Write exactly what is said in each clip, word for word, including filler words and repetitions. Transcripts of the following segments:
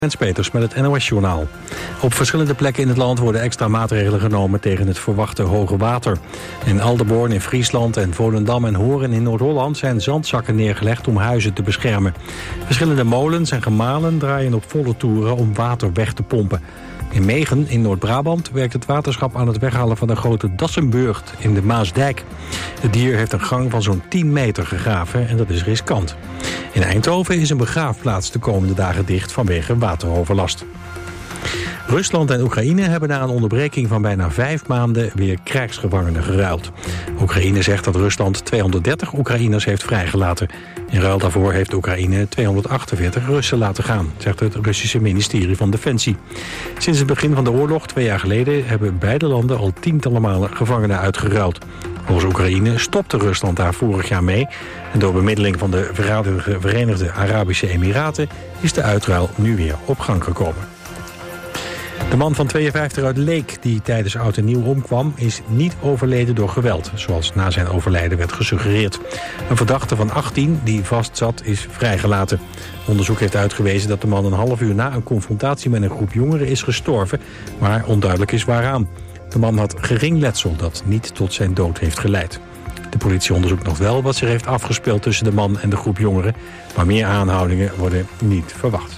Jens Peters met het N O S-journaal. Op verschillende plekken in het land worden extra maatregelen genomen tegen het verwachte hoge water. In Alderborn in Friesland en Volendam en Hoorn in Noord-Holland zijn zandzakken neergelegd om huizen te beschermen. Verschillende molens en gemalen draaien op volle toeren om water weg te pompen. In Megen in Noord-Brabant werkt het waterschap aan het weghalen van de grote Dassenburgt in de Maasdijk. Het dier heeft een gang van zo'n tien meter gegraven en dat is riskant. In Eindhoven is een begraafplaats de komende dagen dicht vanwege wateroverlast. Rusland en Oekraïne hebben na een onderbreking van bijna vijf maanden weer krijgsgevangenen geruild. Oekraïne zegt dat Rusland tweehonderddertig Oekraïners heeft vrijgelaten. In ruil daarvoor heeft Oekraïne tweehonderdachtenveertig Russen laten gaan, zegt het Russische ministerie van Defensie. Sinds het begin van de oorlog, twee jaar geleden, hebben beide landen al tientallen malen gevangenen uitgeruild. Volgens Oekraïne stopte Rusland daar vorig jaar mee. En door bemiddeling van de Verenigde Arabische Emiraten is de uitruil nu weer op gang gekomen. De man van tweeënvijftig uit Leek, die tijdens Oud en Nieuw omkwam, is niet overleden door geweld, zoals na zijn overlijden werd gesuggereerd. Een verdachte van achttien die vastzat is vrijgelaten. Onderzoek heeft uitgewezen dat de man een half uur na een confrontatie met een groep jongeren is gestorven, maar onduidelijk is waaraan. De man had gering letsel dat niet tot zijn dood heeft geleid. De politie onderzoekt nog wel wat zich heeft afgespeeld tussen de man en de groep jongeren, maar meer aanhoudingen worden niet verwacht.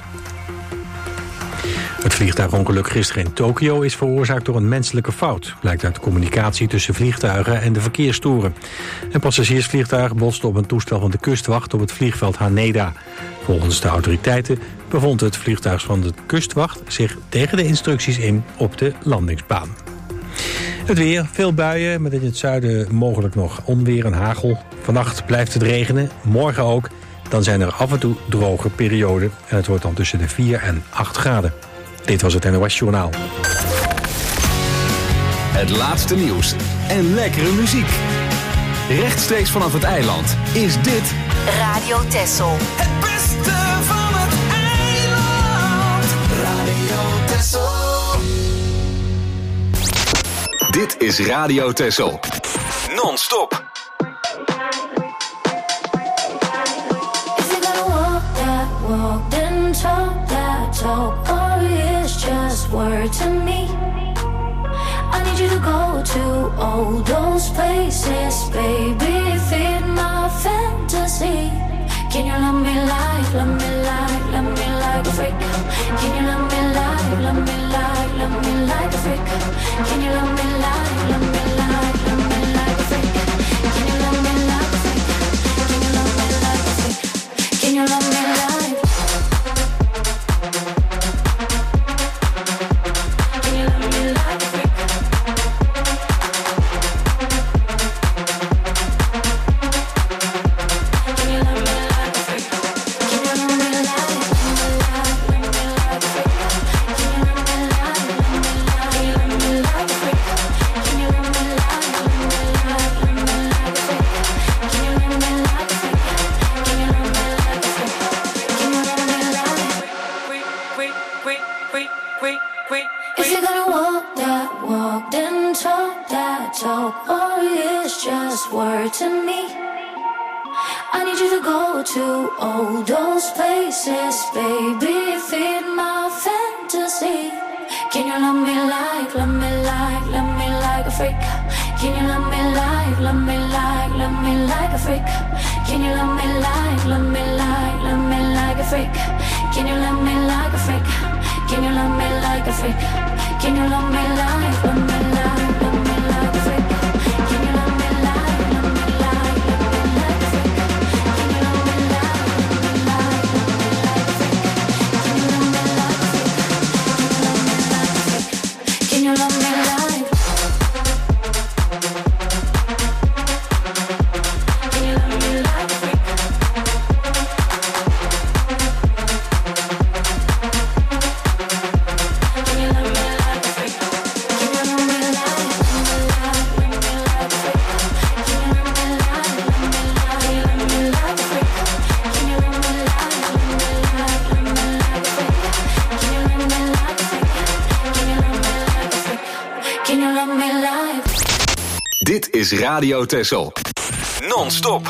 Het vliegtuigongeluk gisteren in Tokio is veroorzaakt door een menselijke fout, blijkt uit de communicatie tussen vliegtuigen en de verkeerstoeren. Een passagiersvliegtuig botste op een toestel van de kustwacht op het vliegveld Haneda. Volgens de autoriteiten bevond het vliegtuig van de kustwacht zich tegen de instructies in op de landingsbaan. Het weer, veel buien, met in het zuiden mogelijk nog onweer en hagel. Vannacht blijft het regenen, morgen ook. Dan zijn er af en toe droge perioden en het wordt dan tussen de vier en acht graden. Dit was het N O S-journaal. Het laatste nieuws en lekkere muziek. Rechtstreeks vanaf het eiland is dit Radio Texel. Het beste van het eiland. Radio Texel. Dit is Radio Texel. Non-stop. If you're gonna walk that walk, then talk that talk, or it's just word to me. I need you to go to all those places, baby, feed my fantasy. Can you love me like, love me like, love me like a freak? Can you love me like, love me like, love me like a freak? Can you love me like, love me like, love me like a freak? Can you love me like a freak? Can you love me like a freak? Can you love me like? Can you love me like a freak? Can you love me like a freak? Can you love me like, love me like, love me like a freak? Can you love me like, love me like, can you love me like a freak? Can you love me like, love me like, love me like a freak? Can you love me like a freak? Can you love me like a freak? Can you love me like? If you're gonna walk that walk, then talk that talk, or it's just word to me. I need you to go to all those places, baby, feed my fantasy. Can you love me like, love me like, love me like a freak? Can you love me like, love me like, love me like a freak? Can you love me like, love me like, love me like a freak? Can you love me like a freak? Can you love me like a freak? Can you love me like, love me like, love me like a freak? Can you love me like, love me like, love me like a freak? Can you love me like, love me like, love me like a freak? Can you love me like a freak? Can you love me like? Can you love me like a freak? Can you love me like a freak? Can you love me like, love me like, love me like a freak? Can you love me like, love me like, can you love me like a freak? Can you love me like, love me like, love me like a freak? Can you love me like a freak? Can you love me like a freak? Can you love me like? Dit is Radio Texel. Non-stop.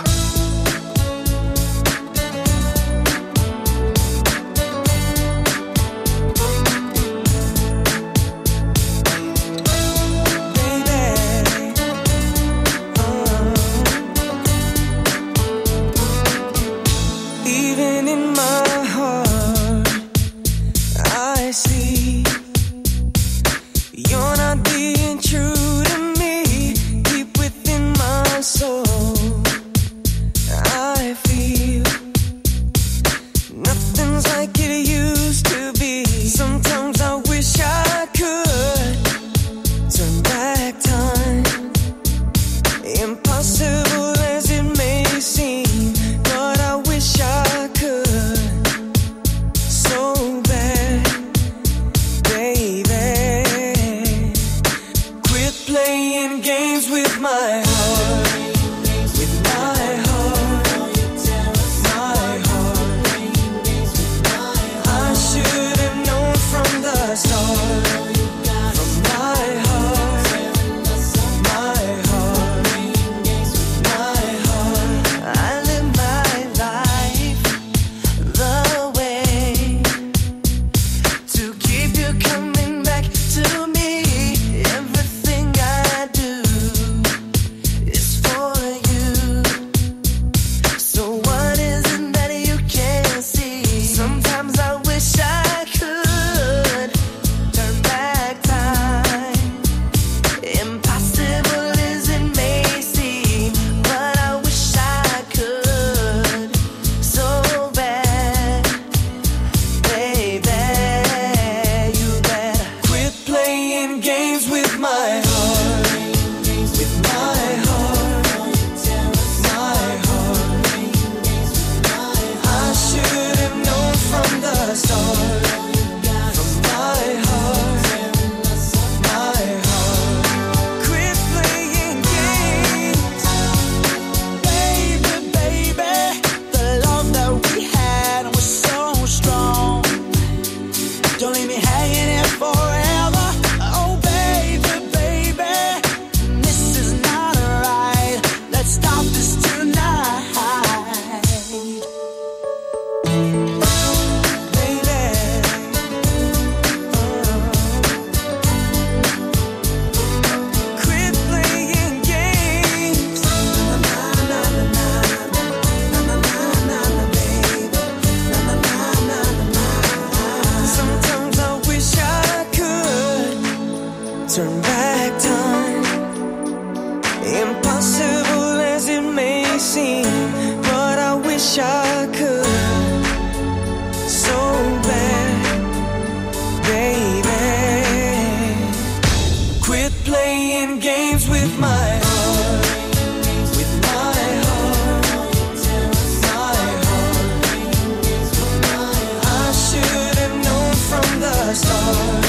turn back time. Impossible as it may seem, but I wish I could so bad, baby. Quit playing games with my heart, with my heart, my heart. I should have known from the start.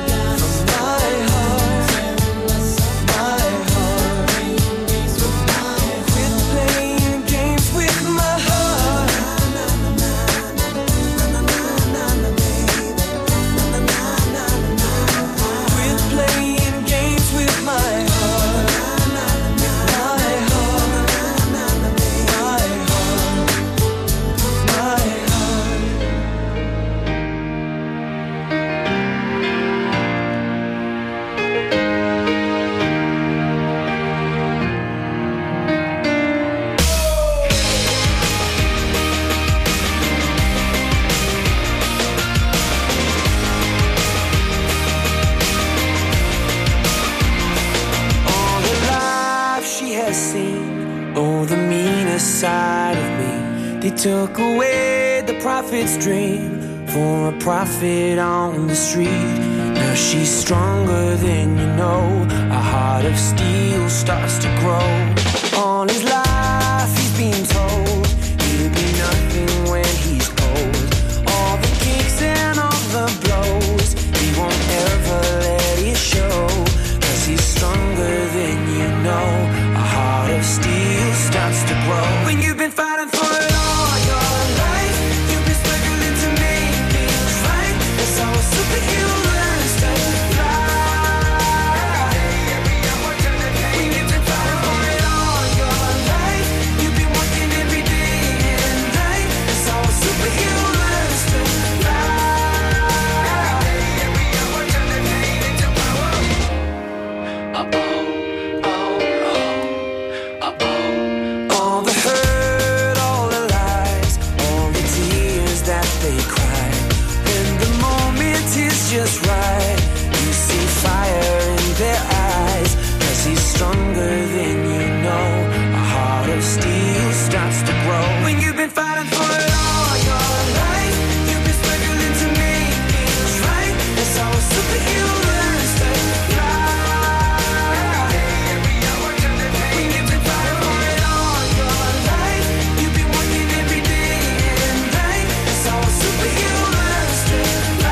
They took away the prophet's dream for a prophet on the street. Now she's stronger than you know. A heart of steel starts to grow. All his life he's been told he'll be nothing when he's old. All the kicks and all the blows, he won't ever let it show. Cause he's stronger than you know. A heart of steel starts to grow. When you've been fighting for it all your life, you've been struggling to make things right. That's how a superhero learns to fly. When you've been fighting for it all your life, you've been working every day and night. That's how a superhero learns to fly. Uh-oh. Just right, you see fire in their eyes. Cause he's stronger than you know. A heart of steel starts to grow. When you've been fighting for it all your life, you've been struggling to make things right. That's how a superhero learns to fly. When you've been fighting for it all your life, you've been working every day and night. That's how a superhero learns to fly.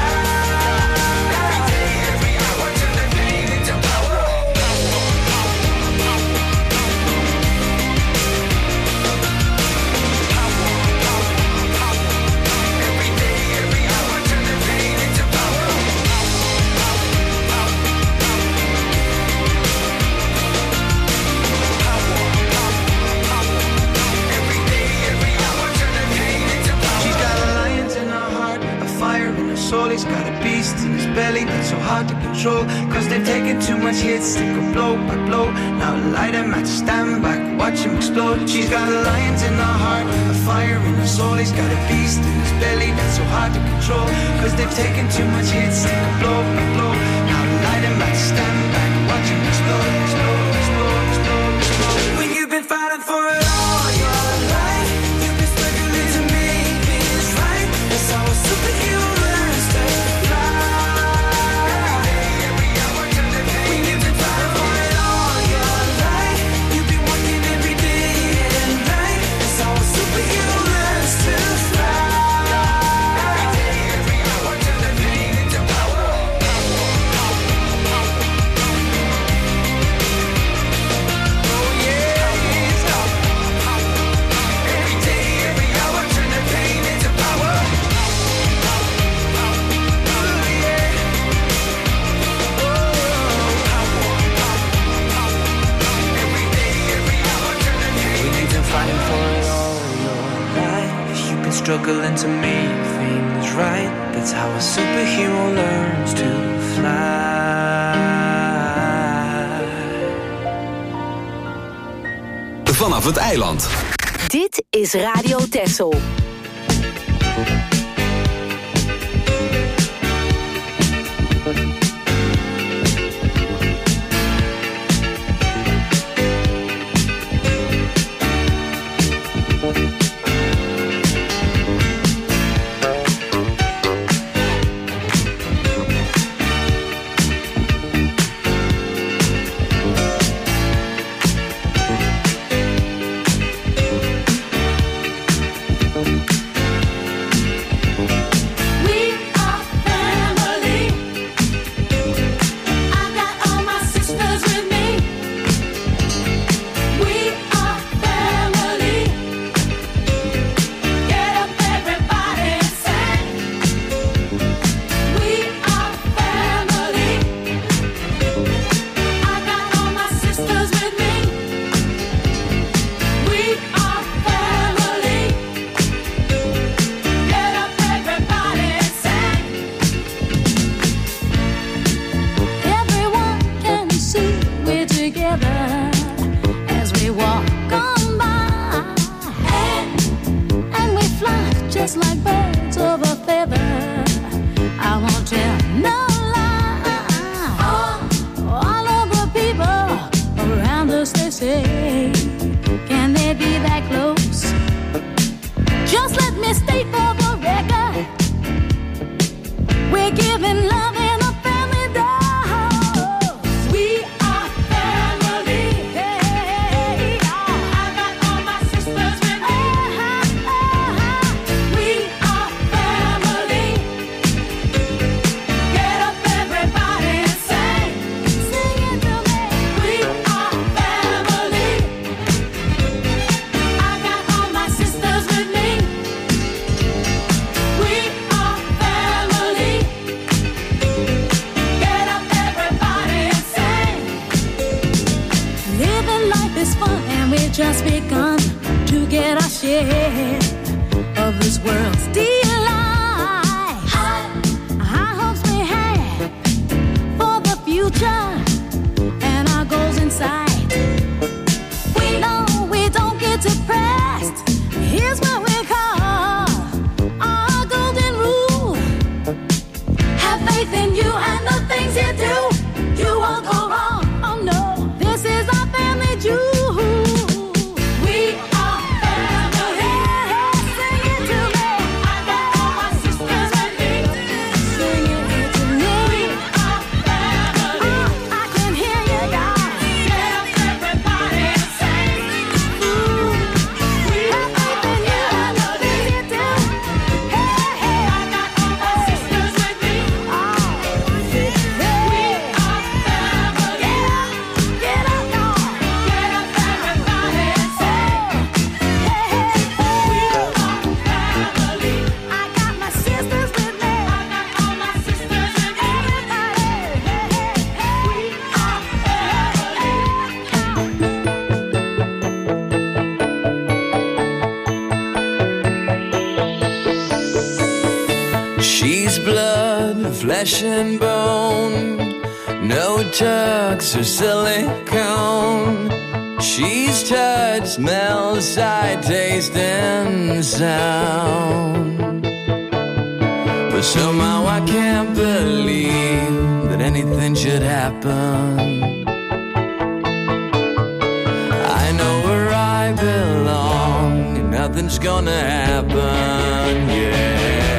Soul, he's got a beast in his belly that's so hard to control. Cause they've taken too much hits, they go blow by blow. Now light him at stand back, watch him explode. She's got a lion in her heart, a fire in her soul. He's got a beast in his belly that's so hard to control. Cause they've taken too much hits, they go blow by blow. Now light him at stand back, watch him explode, explode, explode, explode, explode. When you've been fighting for it all your life, you've been struggling to make things right. That's how a superhero learns to fly. When you've been fighting for it all your life, you've been working every day and night. That's how a superhero learns to fly. Every hour turn the pain into power. Oh yeah, every day, every hour turn the pain into power. Fighting for it all your life, you've been struggling to make things right. That's how a superhero learns to fly. Vanaf het eiland. Dit is Radio Texel. say, can they be that close? Just let me state for the record, we're giving love in a family dose. We are family. Hey, I got all my sisters with me. We are family. Get up, everybody, and sing. Sing it to me. We are family. I got all my sisters with me. We are family. Get up, everybody, and sing. Living life is fun, and we've just begun to get our share of this world's delight. High, high hopes we have for the future and our goals in sight. We know we don't get depressed. Here's what we call our golden rule. Have faith in you and the things you do. You won't go wrong. Oh no, this is our family jewel. We are family. Sing it to me. I got all my sisters with me. Sing it to me. We are family. Oh, I can hear you, guys. Get up, everybody, and sing. Ooh, we have faith in you and the things you do. Hey, hey, I got all my sisters with me. Oh, we are family. Get up, get up, y'all. Get up, everybody, and sing. Hey, hey, we are family. I got my sisters with me. I got all my sisters with me. Everybody, hey, hey, hey, we are family. She's blood, flesh and bone, no tucks or silicone. She's touch, smell, sight, taste, and sound. But somehow I can't believe that anything should happen. I know where I belong, and nothing's gonna happen, yeah.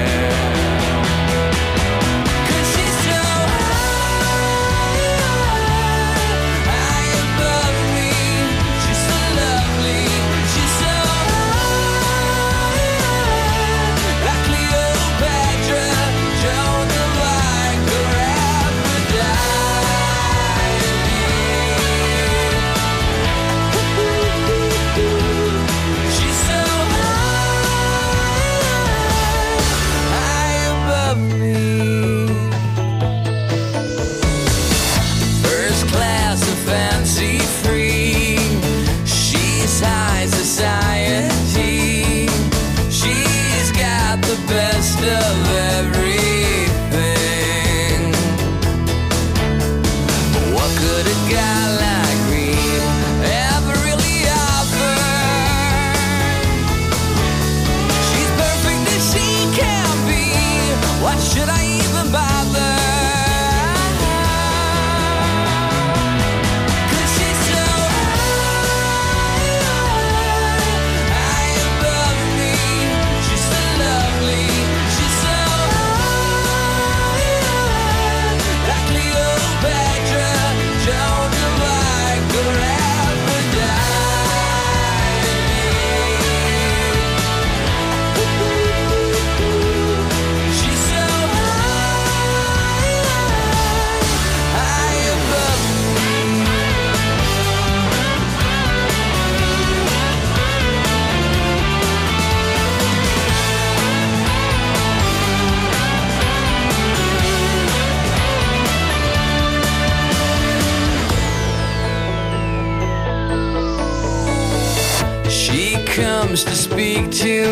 Comes to speak to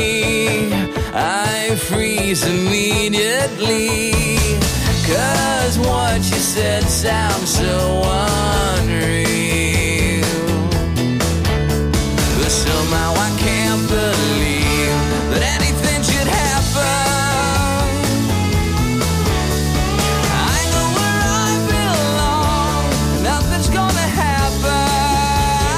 me, I freeze immediately, 'cause what you said sounds so unreal. But somehow I can't believe that anything should happen. I know where I belong, nothing's gonna happen.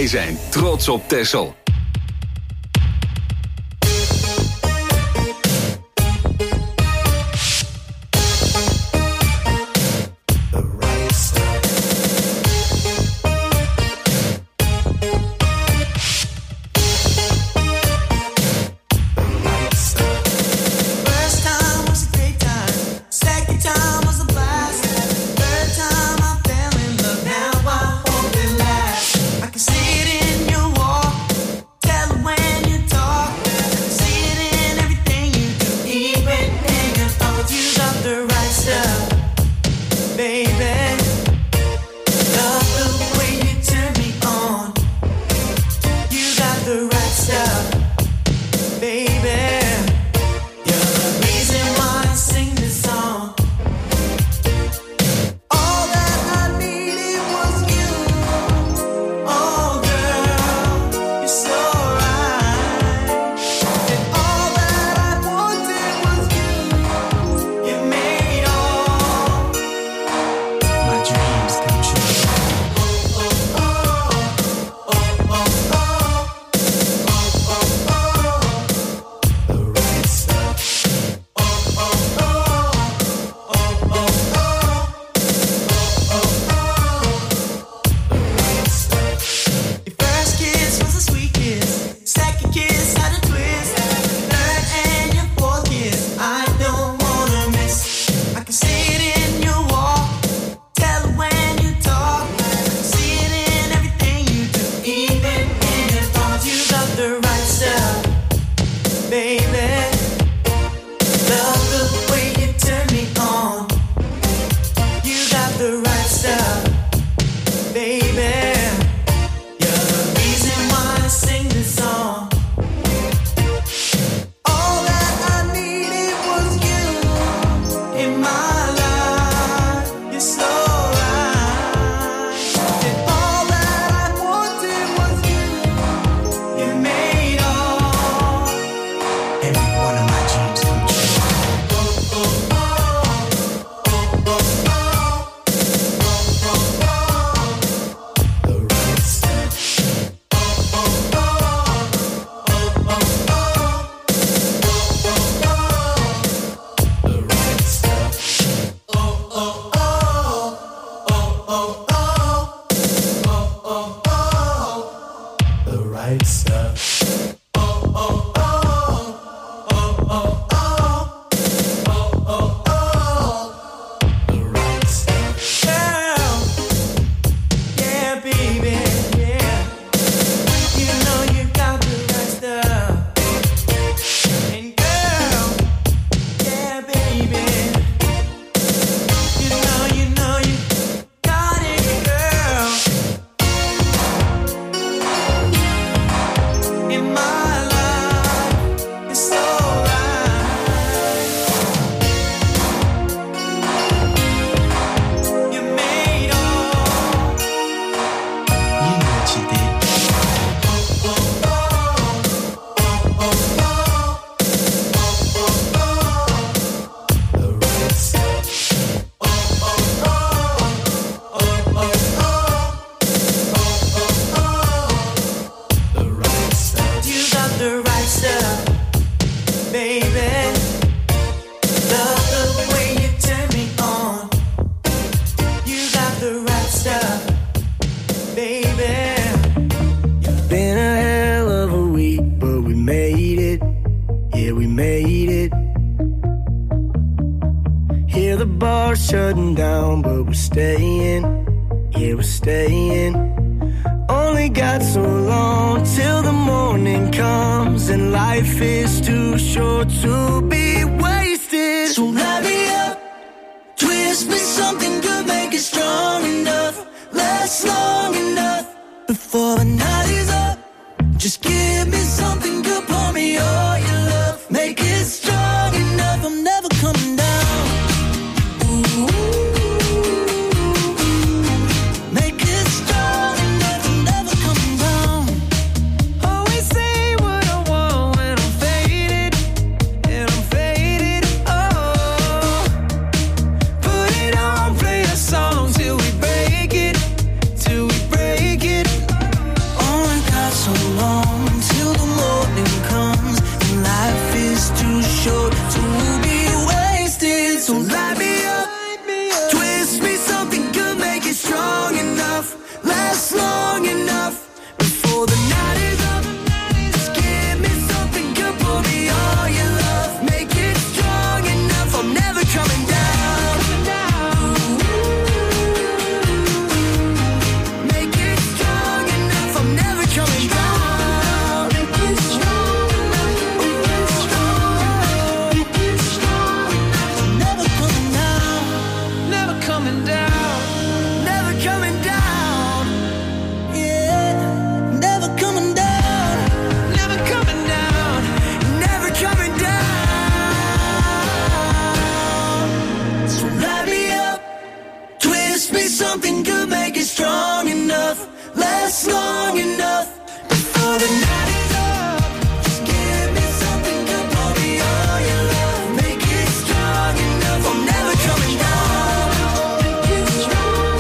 Wij zijn trots op Texel. Till we break it, till we break it. something good, make it strong enough, last long enough before the night is up. Just give me something good, pour me all your love, make it strong enough, I'm never coming down. Make it strong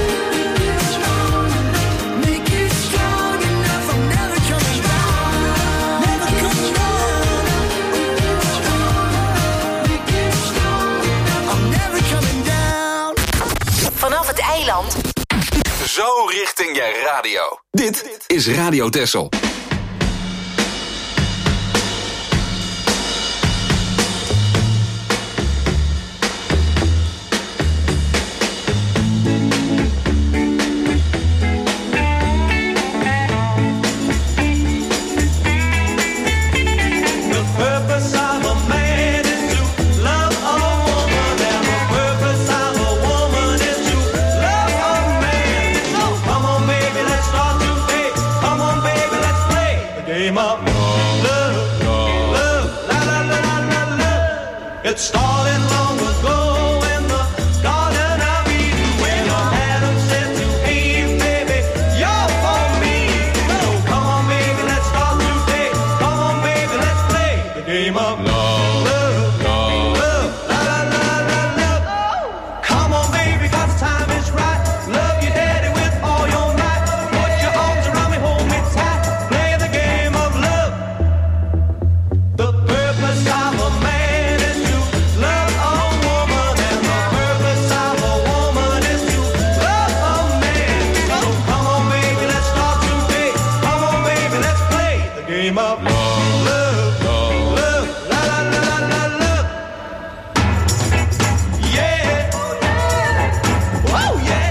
enough, make it strong enough, I'm never coming down, never coming down. Make it strong enough, I'm never coming down. Vanaf het eiland. Zo richting je radio. Dit is Radio Texel. It started long ago in the Garden of Eden when Adam said to Eve, baby, you're for me. So come on, baby, let's start today. Come on, baby, let's play the game of love, love, love, love, la la la la love. Come on, baby, 'cause the time is right. Love your daddy with all your might. Put your arms around me, hold me tight. Play the game of love. The purpose of a man. Game of love, love, love, love, la la la la la love. Yeah, oh yeah.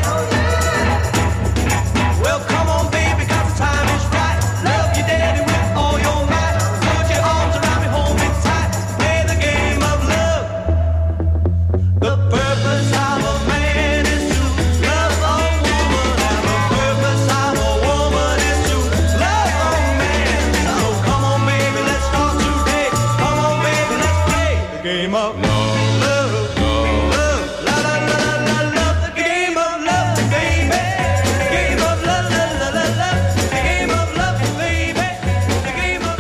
Well, come on, baby, 'cause the time is right. Love your daddy with all your might. Put your arms around me, hold me tight. Play the game of love. The purpose of a man is to love a woman, and the purpose of a woman is to love a man. Come on, baby, let's start today. Come on, baby, let's play the game of love, love, love, la la la la la love. The game of love, baby. The game of love, la la la la. The game of love, baby. The game of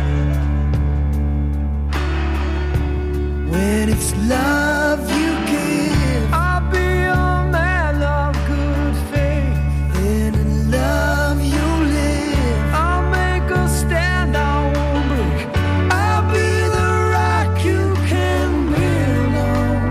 love. When it's love you give, I'll be your man of good faith. Then in love you live, I'll make a stand, I won't break. I'll be the rock you can build on.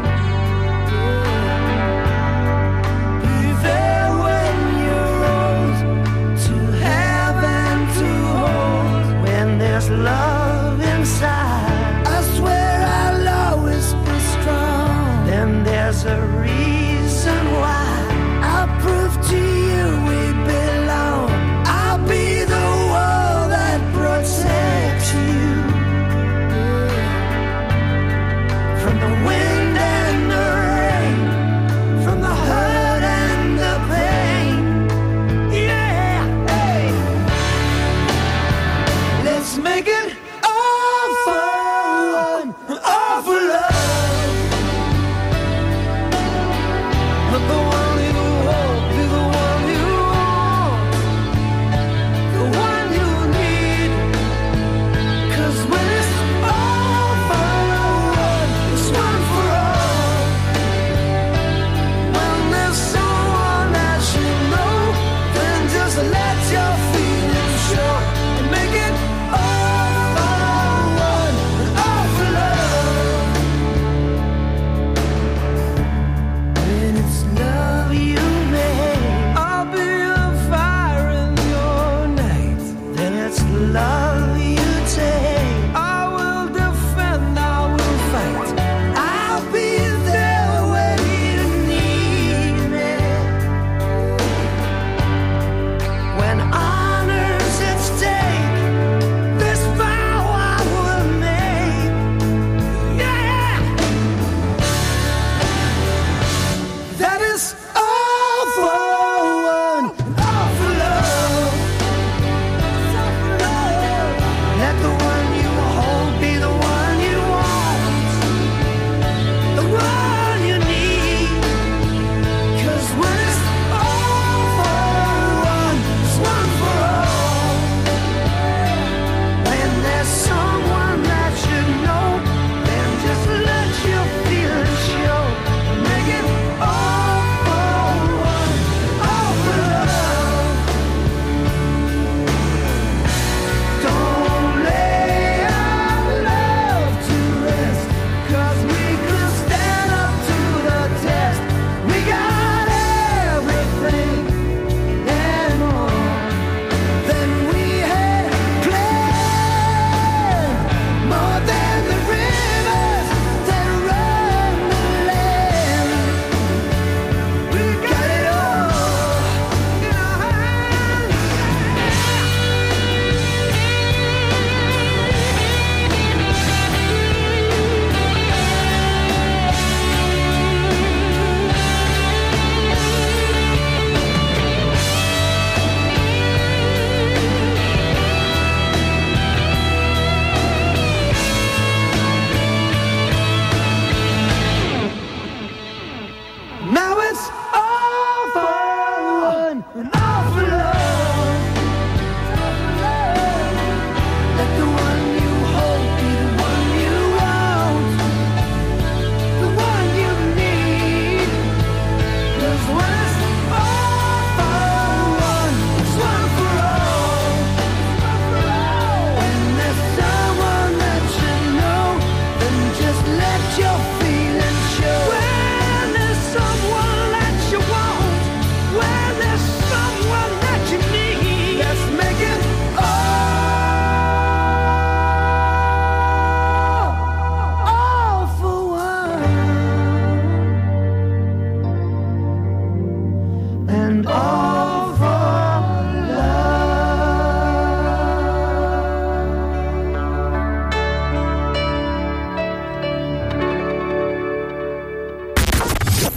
Be there when you're old, to have and to hold. When there's love inside, I swear I'll always be strong. Then there's a reason why I'll prove to you we belong. I'll be the wall that protects you from the wind and the rain, from the hurt and the pain. Yeah, hey. Let's make it all fun, all for love.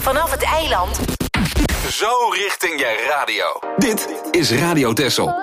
vanaf het eiland. Zo richting je radio. Dit is Radio Texel.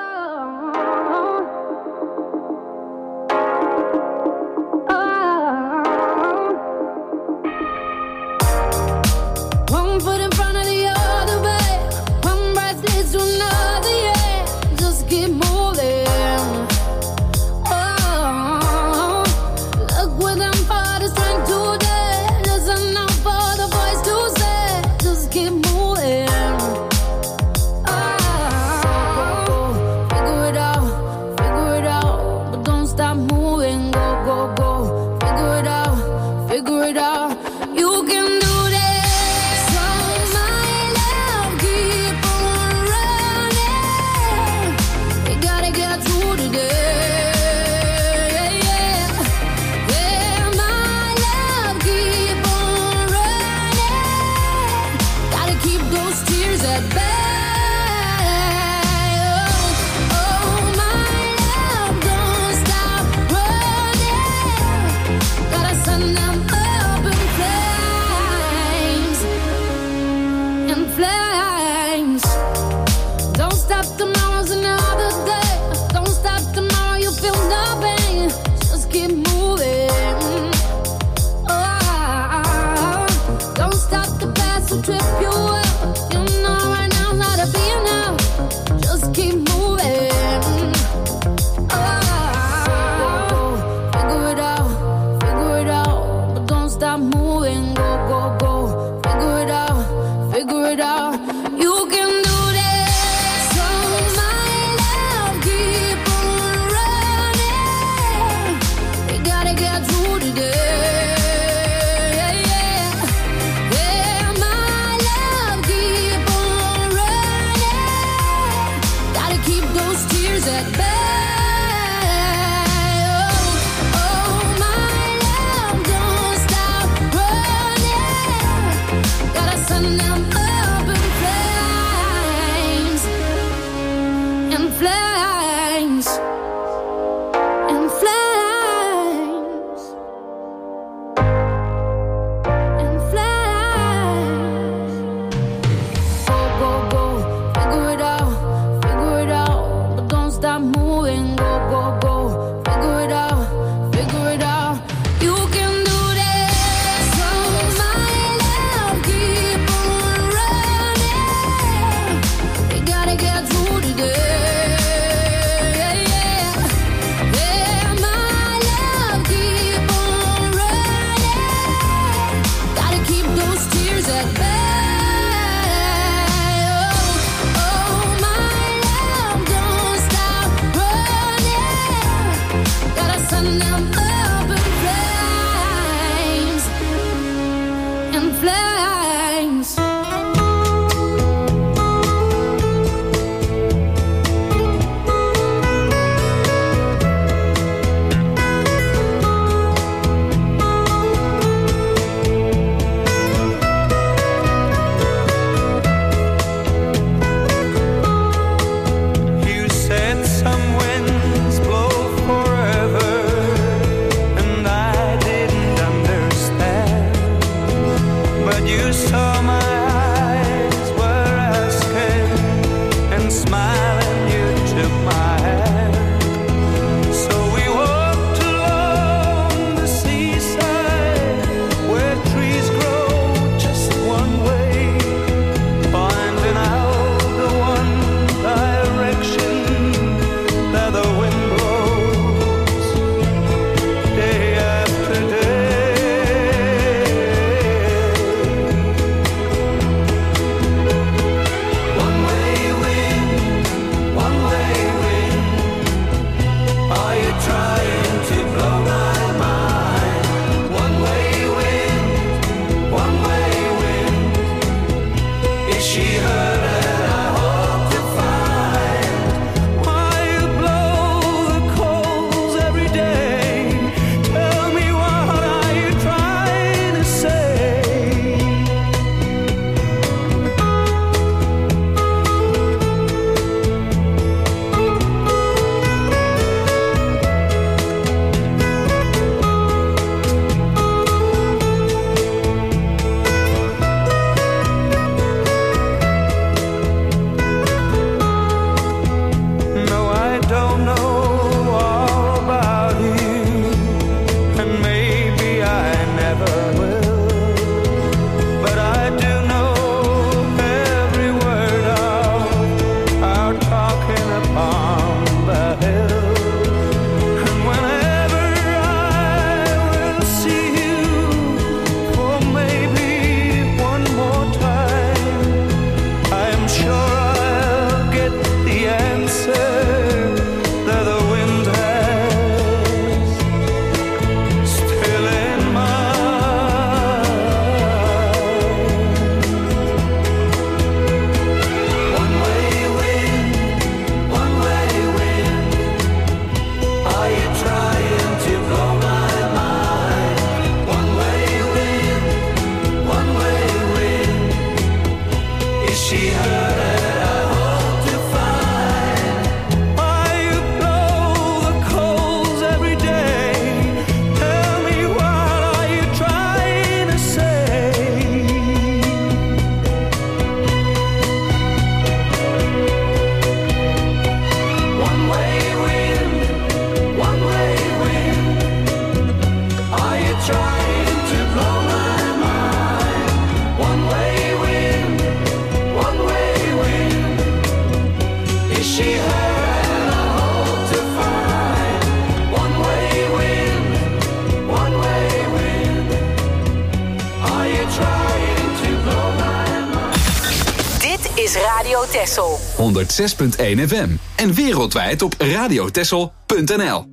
Dit is Radio Texel. honderdzes punt één F M. En wereldwijd op radiotexel punt n l.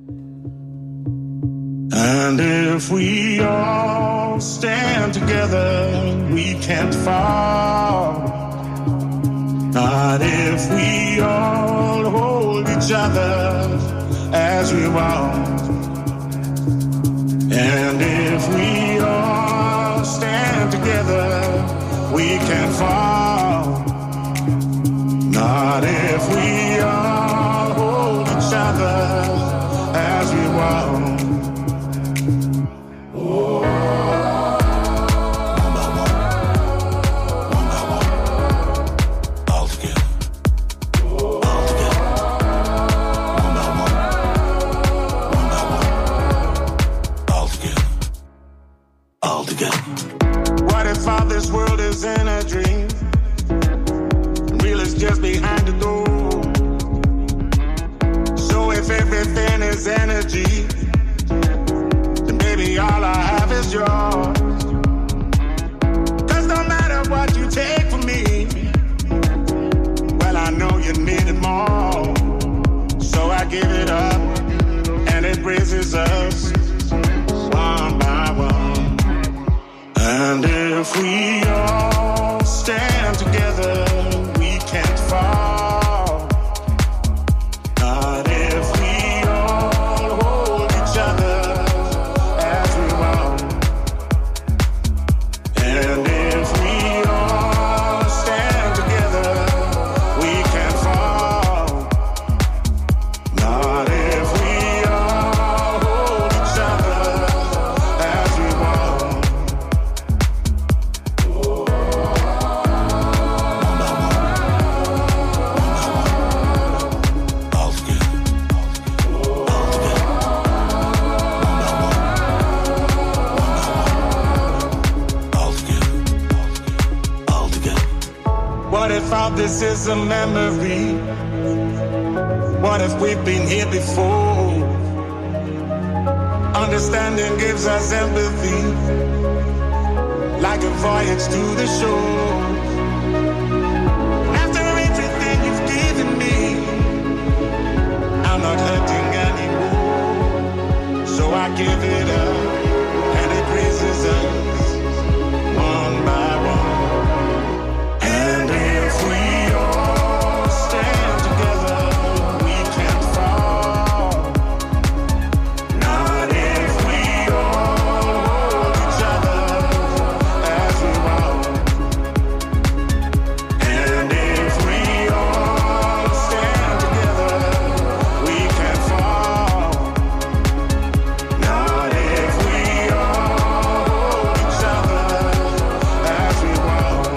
And if we all stand together, we can't fall. Not if we all hold each other as we walk. And if we all stand together, we can't fall. Not if we all hold each other as we walk. This world is in a dream. Real is just behind the door. So if everything is energy, then maybe all I have is yours. Cause no matter what you take from me, well, I know you need it more. So I give it up, and it raises us one by one. And if we all stand together, we can't fall. Not if we all hold each other as we walk. And if we all stand together, we can't fall. Not if we all hold each other as we walk. What if all this is a memory? What if we've been here before? Understanding gives us empathy, like a voyage to the shore. After everything you've given me, I'm not hurting anymore. So I give it up, and it raises us one by one. And if we all stand together, we can't fall. Not if we all hold each other as we walk. And if we all stand together, we can't fall. Not if we all hold each other as we walk.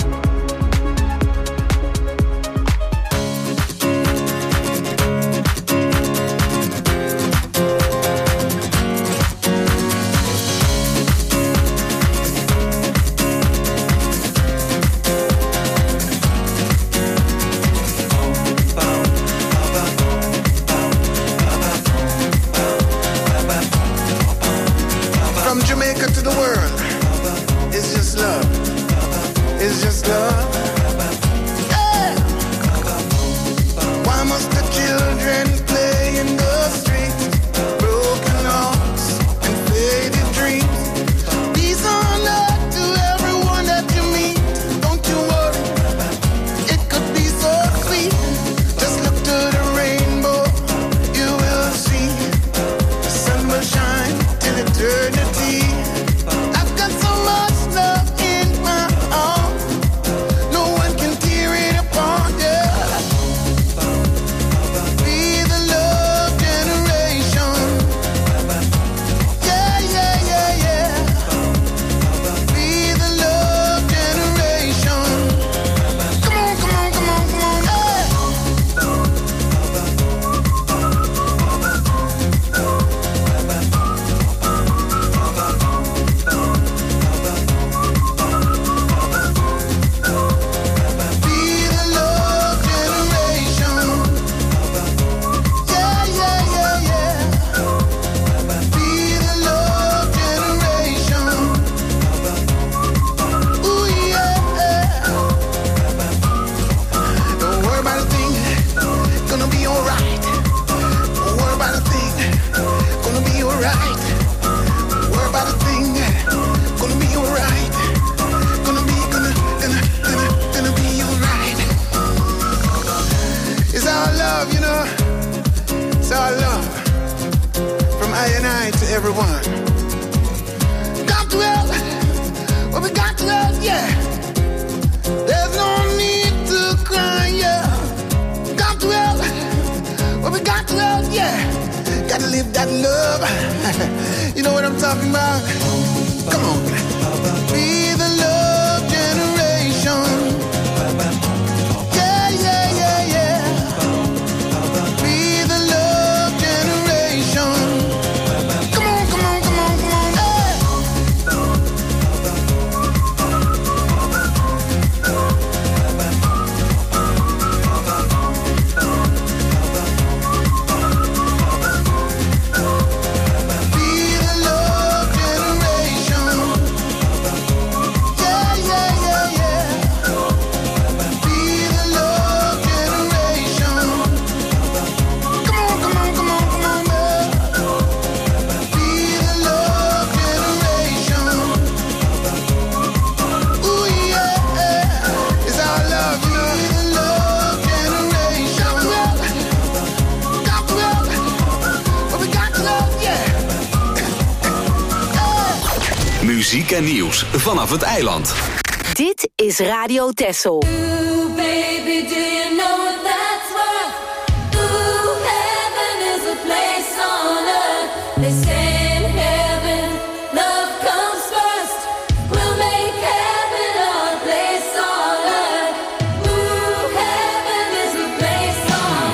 From Jamaica to the world, it's just love. It's just love. Yeah. Why must the children play in the streets? Broken hearts and faded dreams. Peace on earth to everyone that you meet. Don't you worry, it could be so sweet. Just look to the rainbow, you will see. The sun will shine till eternity. I've got so much love in my heart. that love. You know what I'm talking about? Come on. Be the love generation. Yeah, yeah, yeah, yeah. Be the love generation. Come on, come on, come on, come on. Hey. Be the love generation. Yeah, yeah, yeah, yeah. Be the love generation. Come on, come on, come on, come on, man. Be the love generation. Ooh, yeah. It's our love, you know. Be the love generation. Got to love. But we got to love, yeah. Muziek en nieuws vanaf het eiland. Dit is Radio Texel. Ooh, baby, do you know what that's worth? Ooh, heaven is a place on earth. They say in heaven, love comes first. We'll make heaven our place on earth. Ooh, heaven is a place on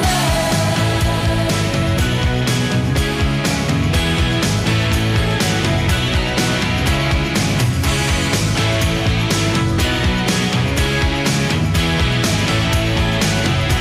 earth.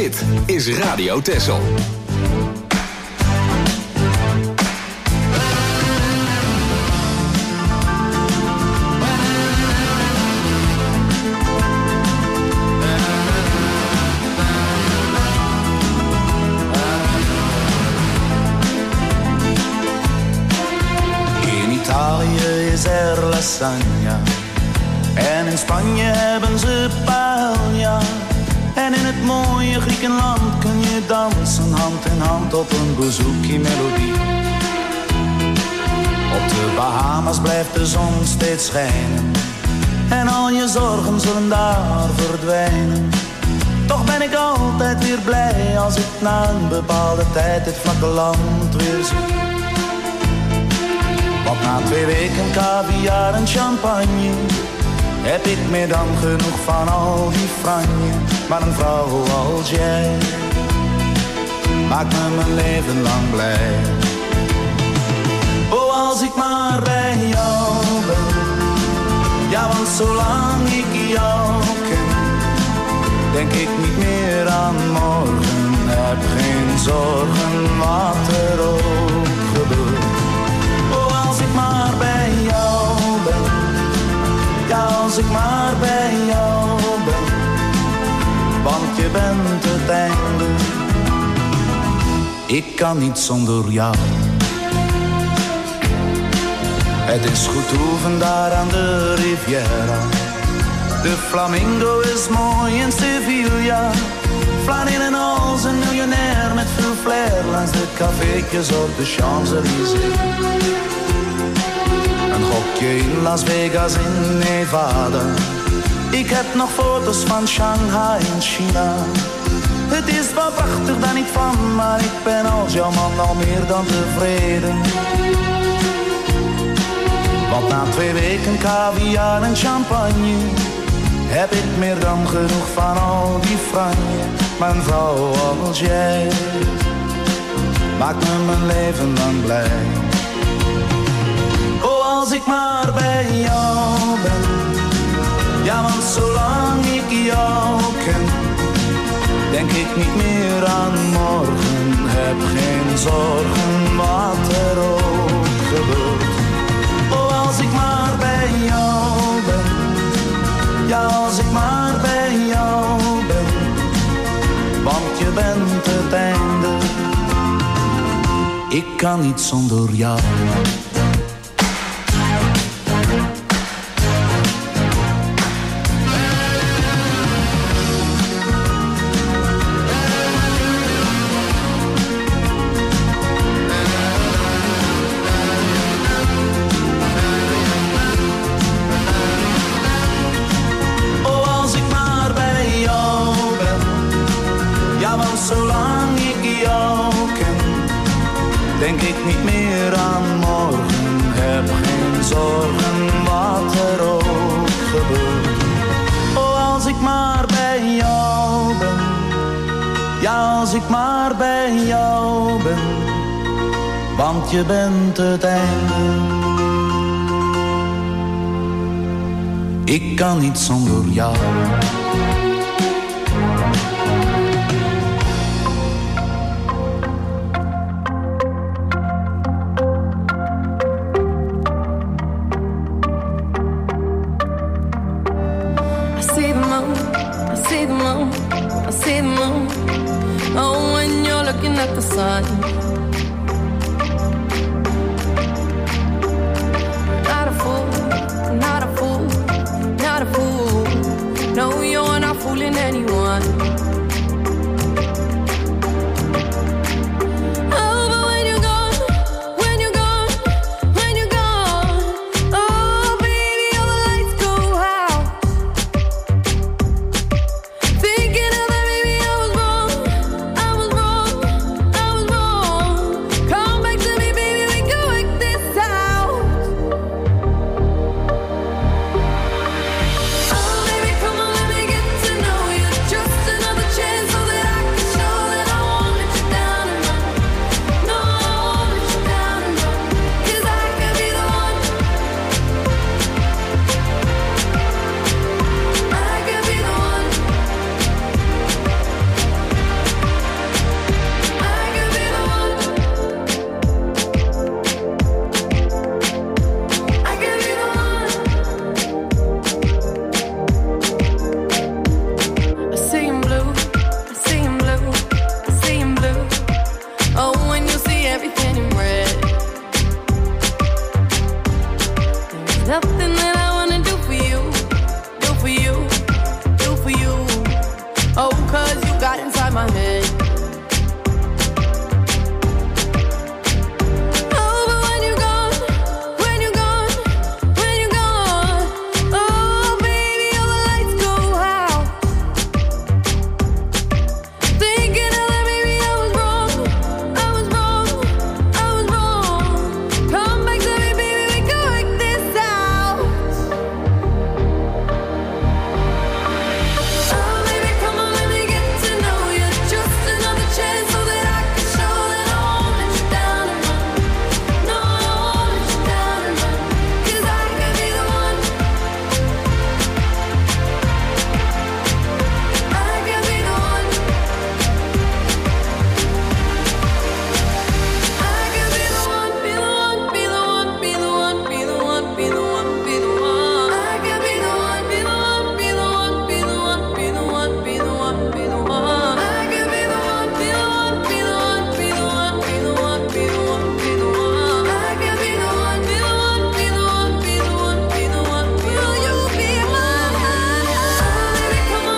Dit is Radio Texel. In Italië is er lasagna. En in Spanje hebben ze paella. En in het mooie Griekenland kun je dansen hand in hand op een bouzouki-melodie. Op de Bahamas blijft de zon steeds schijnen. En al je zorgen zullen daar verdwijnen. Toch ben ik altijd weer blij als ik na een bepaalde tijd dit vlakke land weer zie. Want na twee weken caviar en champagne heb ik meer dan genoeg van al die franje. Maar een vrouw als jij maakt me mijn leven lang blij. Oh, als ik maar bij jou ben. Ja, want zolang ik jou ken, denk ik niet meer aan morgen. Heb geen zorgen wat er ook gebeurt. Oh, als ik maar bij jou ben. Ja, als ik maar bij jou ben. Want je bent het einde. Ik kan niet zonder jou. Het is goed oefen daar aan de Riviera. De flamingo is mooi in Sevilla. Flaneren en als een miljonair met veel flair langs de caféetjes op de Champs-Élysées. Een gokje in Las Vegas in Nevada. Ik heb nog foto's van Shanghai in China. Het is wat prachtig daar niet van, maar ik ben als jouw man al meer dan tevreden. Want na twee weken caviar en champagne heb ik meer dan genoeg van al die franje. Maar een vrouw als jij maakt me mijn leven lang blij. Oh, als ik maar bij jou ben. Ja, want zolang ik jou ken, denk ik niet meer aan morgen. Heb geen zorgen wat er ook gebeurt. Oh, als ik maar bij jou ben. Ja, als ik maar bij jou ben. Want je bent het einde. Ik kan niet zonder jou. Zolang ik jou ken, denk ik niet meer aan morgen. Heb geen zorgen wat er ook gebeurt. Oh, als ik maar bij jou ben. Ja, als ik maar bij jou ben. Want je bent het einde. Ik kan niet zonder jou. Oh, when you're looking at the sun, not a fool, not a fool, not a fool. No, you're not fooling anyone.